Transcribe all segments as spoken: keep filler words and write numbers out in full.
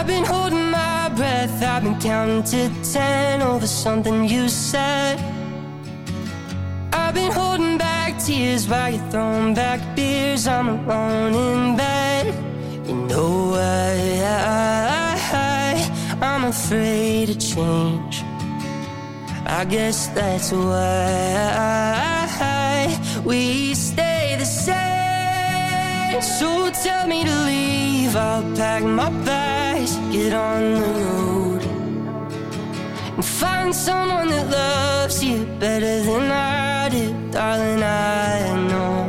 I've been holding my breath, I've been counting to ten over something you said. I've been holding back tears while you're throwing back beers. I'm alone in bed. You know I, I, I, I'm afraid of change. I guess that's why we stay the same. So tell me to leave, I'll pack my bags, get on the road, and find someone that loves you better than I do. Darling, I know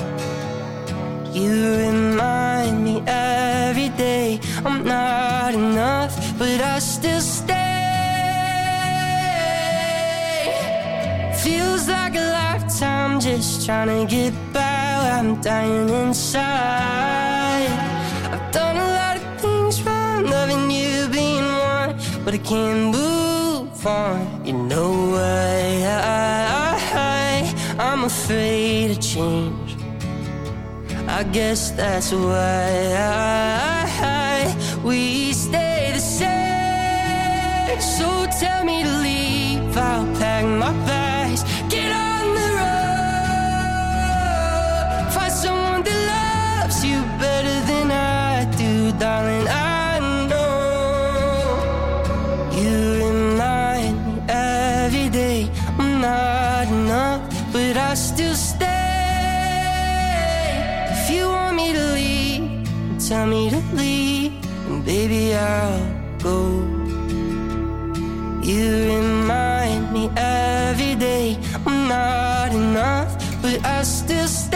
you remind me every day I'm not enough, but I still stay. Feels like a lifetime just trying to get by while I'm dying inside. I've done a lot of things wrong, loving you being one, but I can't move on. You know why I, I, I'm afraid of change. I guess that's why I, I, we stay the same. So tell me to leave, I'll pack my bags, get on the road, find someone that loves you better than I do. Darling, I know you remind me every day I'm not enough, but I still stay. If you want me to leave, tell me to leave, and baby I'll go. You remind me every day I'm not enough, but I still stay.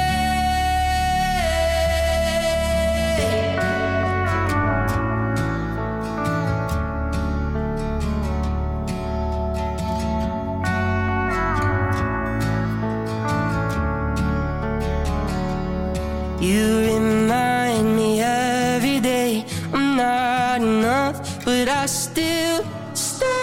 You remind me every day I'm not enough, but I still stay.